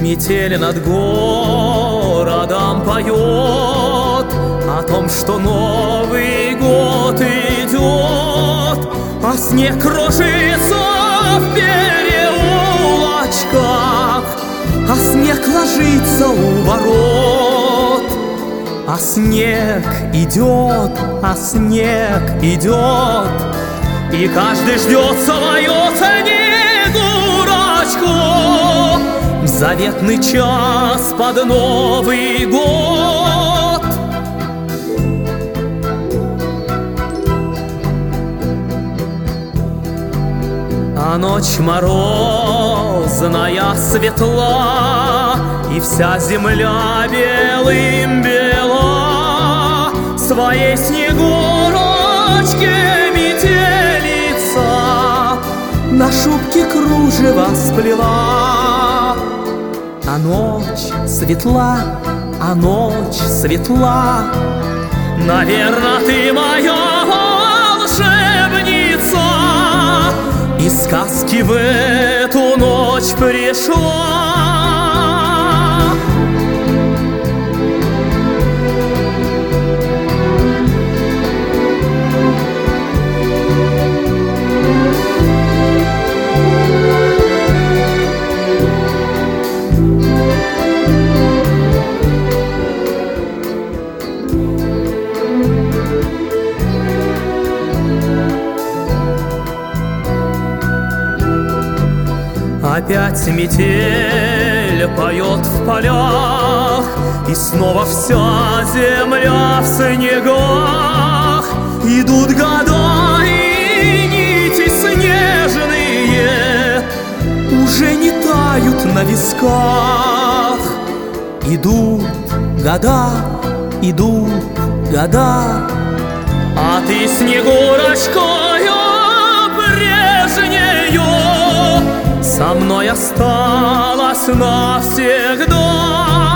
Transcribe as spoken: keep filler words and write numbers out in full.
Метель над городом поет о том, что Новый год идет, а снег крошится в переулочках, а снег ложится у ворот. А снег идет, а снег идет, и каждый ждет свою снегурочку в заветный час под Новый год. А ночь морозная светла, и вся земля белым бела, своей снегурочке метелица на шубке кружева сплела. А ночь светла, а ночь светла, наверно, ты моя волшебница, и сказки в эту ночь пришла. Опять метель поет в полях, и снова вся земля в снегах. Идут года, и нити снежные уже не тают на висках. Идут года, идут года, а ты, Снегурочкою прежнею, со мной осталась навсегда.